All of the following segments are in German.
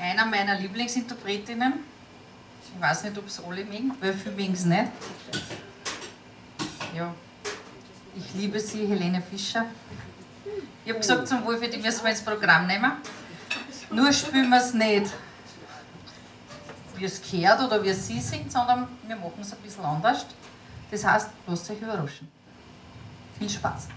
einer meiner Lieblingsinterpretinnen. Ich weiß nicht, ob es alle mögen, weil viele mögen es nicht. Ja, ich liebe sie, Helene Fischer. Ich habe gesagt zum Wolfi, die müssen wir ins Programm nehmen. Nur spielen wir es nicht, wie es gehört oder wie es sie singt, sondern wir machen es ein bisschen anders. Das heißt, lasst euch überraschen. Viel Spaß.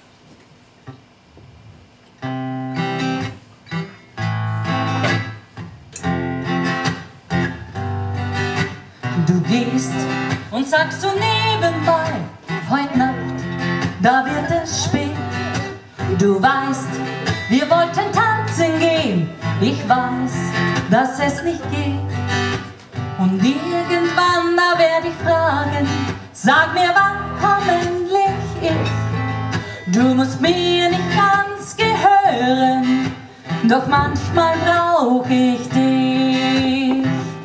Du gehst und sagst so nebenbei, heute Nacht, da wird es spät. Du weißt, wir wollten tanzen gehen, ich weiß, dass es nicht geht. Und irgendwann, da werd ich fragen, sag mir, wann komm endlich ich? Du musst mir nicht ganz gehören, doch manchmal brauch ich dich.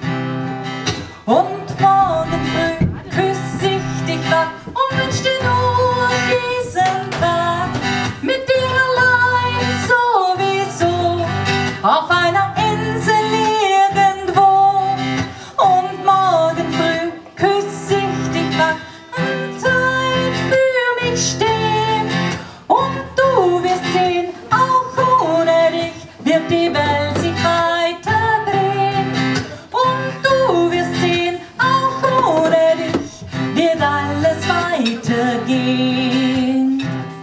Und morgen früh küss ich dich wach und wünsch dir nur diesen Tag mit dir allein sowieso auf einer Insel irgendwo. Und morgen früh küss ich dich wach und Zeit für mich stehen. Und du wirst sehen, auch ohne dich wird die Welt sich weiter drehen. Und du wirst sehen, auch ohne dich wird alles weitergehen.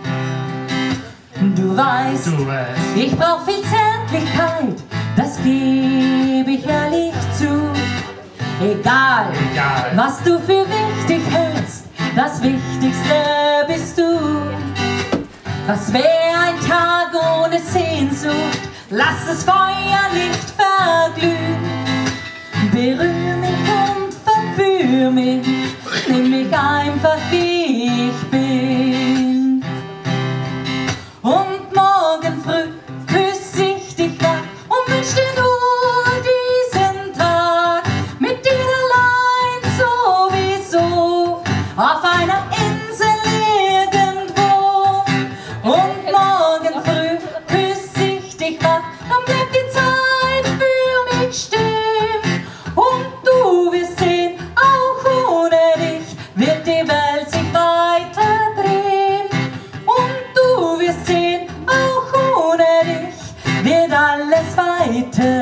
Du weißt, ich brauch viel Zärtlichkeit, das gebe ich ehrlich zu. Egal, was du für wichtig hältst, das Wichtigste bist du. Was wär ein Tag ohne Sehnsucht? Lass das Feuer nicht verglühen. Berühr mich und verführ mich, nimm mich einfach wie ich bin. Und morgen früh küss ich dich wach und wünsch dir nur diesen Tag mit dir allein sowieso auf einer Insel irgendwo. Und morgen früh küss ich dich wach, dann bleibt die Zeit für mich stehen. Und du wirst sehen, auch ohne dich wird die Welt sich weiter drehen. Und du wirst sehen, auch ohne dich wird alles weiter